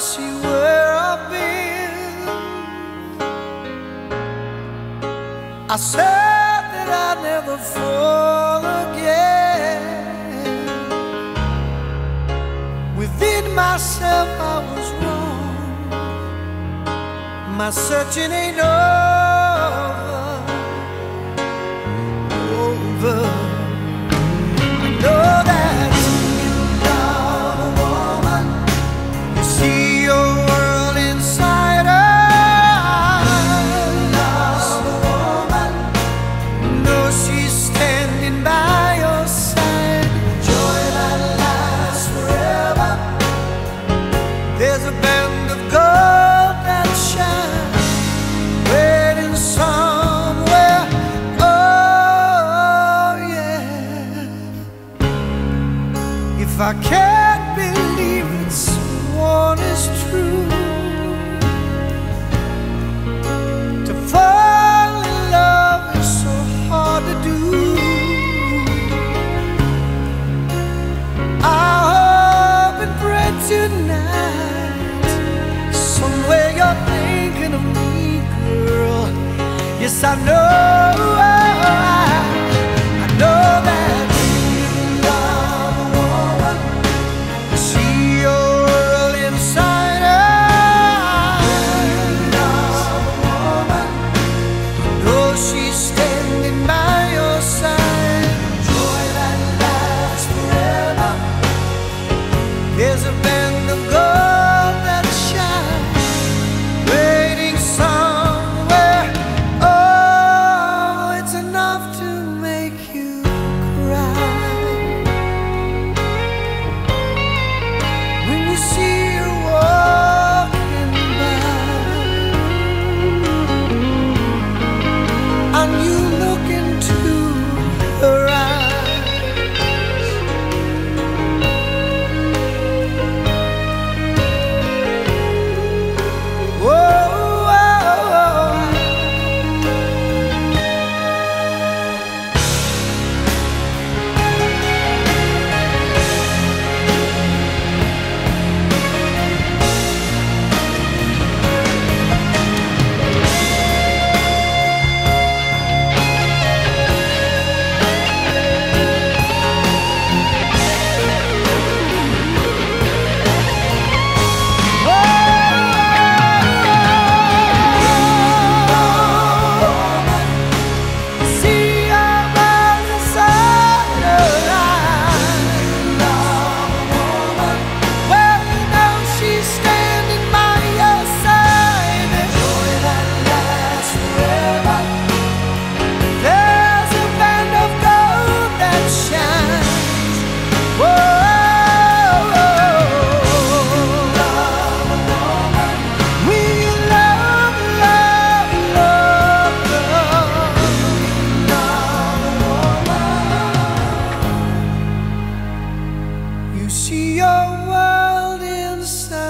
see where I've been. I said that I'd never fall again. Within myself I was wrong. My searching ain't over. I know that you love a woman. You see your world inside her. Love a woman. Know she's standing by your side. Joy that lasts forever. There's a band of gold that shines, waiting somewhere. Oh yeah. If I can't believe that someone is true, to fall in love is so hard to do. I hope and pray tonight, somewhere you're thinking of me, girl. Yes, I know, I know that you love a woman. You see your world inside her. Love a woman. Know she's standing by your side. Joy that lasts forever. There's a band of gold that shines, waiting somewhere. Oh, it's enough to make you cry when you see her walking by, and you look into her eyes. Whoa. You see your world inside.